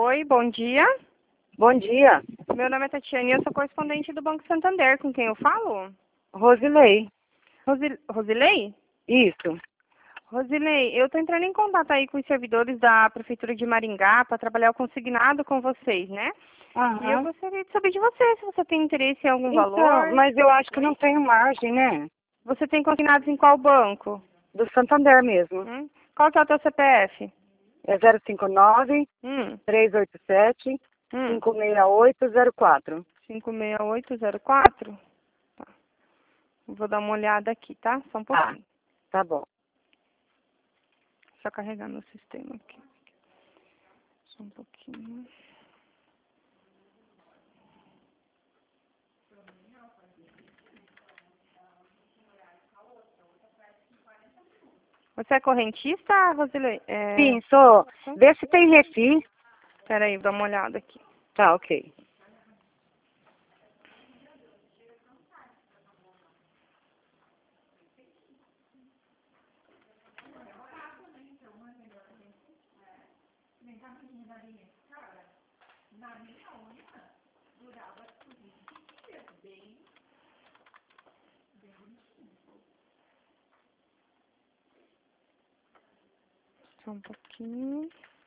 Oi, bom dia. Bom dia, Meu nome é Tatiane e eu sou correspondente do Banco Santander. Com quem eu falo? Rosilei. Rosilei? Isso. Rosilei, eu estou entrando em contato aí com os servidores da Prefeitura de Maringá para trabalhar o consignado com vocês, né? E eu Aham. gostaria de saber de você, se você tem interesse em algum Então, valor. mas eu acho que não tenho margem, né? Você tem consignados em qual banco? Do Santander mesmo. Qual que é o teu CPF? É 059 Hum, 387 hum. 56804. 56804? Tá. Vou dar uma olhada aqui, tá? Só um Ah, pouquinho. tá bom. Só carregar meu sistema aqui. Só um pouquinho. Você é correntista, Rosilei? Sim, sou. Vê se tem refi. Peraí, vou dar uma olhada aqui. Tá, ok. Só um pouquinho.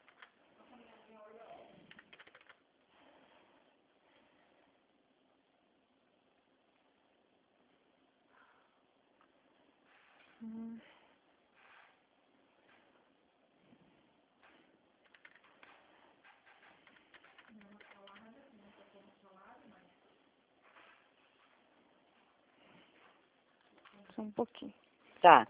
Só um pouquinho. Tá.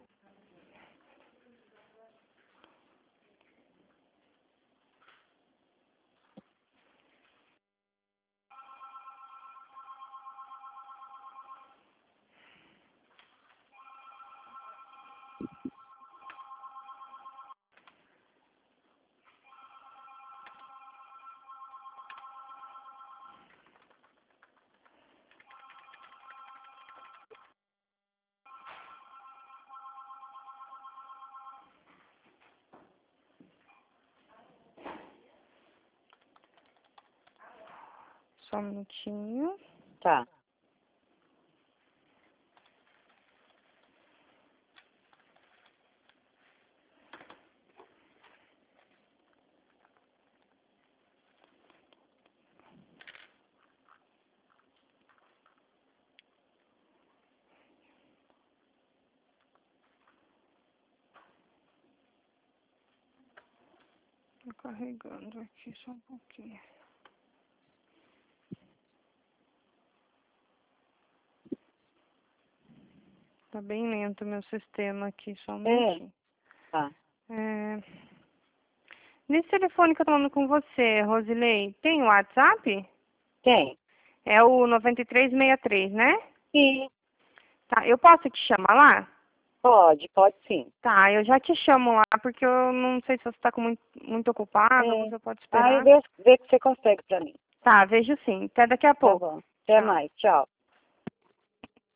Só um minutinho. Tá. Tô carregando aqui só um pouquinho. Tá bem lento o meu sistema aqui, só um minutinho. Tá. Nesse telefone que eu tô falando com você, Rosilei, tem o WhatsApp? Tem. É o 9363, né? Sim. Tá, eu posso te chamar lá? Pode sim. Tá, eu já te chamo lá, porque eu não sei se você tá com muito ocupado ou você pode Aí esperar. vê que você consegue pra mim. Tá, vejo sim. Até daqui a Tá pouco. bom. Até Tchau. mais. Tchau.